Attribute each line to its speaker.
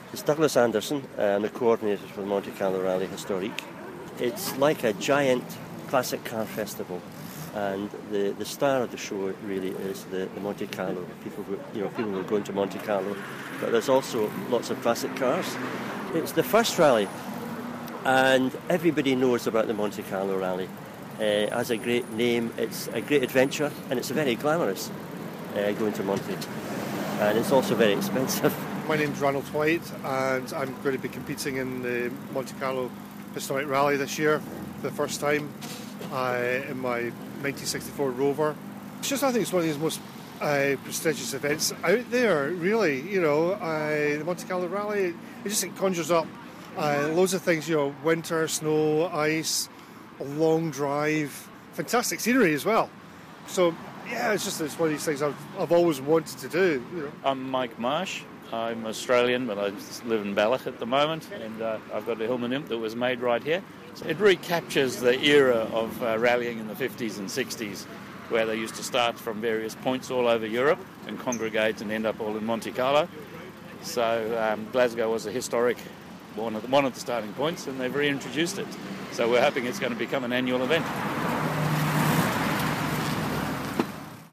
Speaker 1: It's Douglas Anderson. I'm the coordinator for the Monte Carlo Rally Historique. It's like a giant classic car festival, and the star of the show really is the Monte Carlo. People were going to Monte Carlo, but there's also lots of classic cars. It's the first rally, and everybody knows about the Monte Carlo Rally. It has a great name, it's a great adventure, and it's very glamorous going to Monte, and it's also very expensive.
Speaker 2: My name's Ronald White, and I'm going to be competing in the Monte Carlo Historic Rally this year for the first time in my 1964 Rover. I think it's one of these most prestigious events out there, really. The Monte Carlo Rally, it conjures up loads of things, winter, snow, ice, a long drive, fantastic scenery as well. So, yeah, it's one of these things I've always wanted to do.
Speaker 3: I'm Mike Marsh. I'm Australian, but I live in Balloch at the moment, and I've got a Hillman Imp that was made right here. So it recaptures the era of rallying in the 50s and 60s, where they used to start from various points all over Europe and congregate and end up all in Monte Carlo. So Glasgow was a historic one of the starting points, and they've reintroduced it. So we're hoping it's going to become an annual event.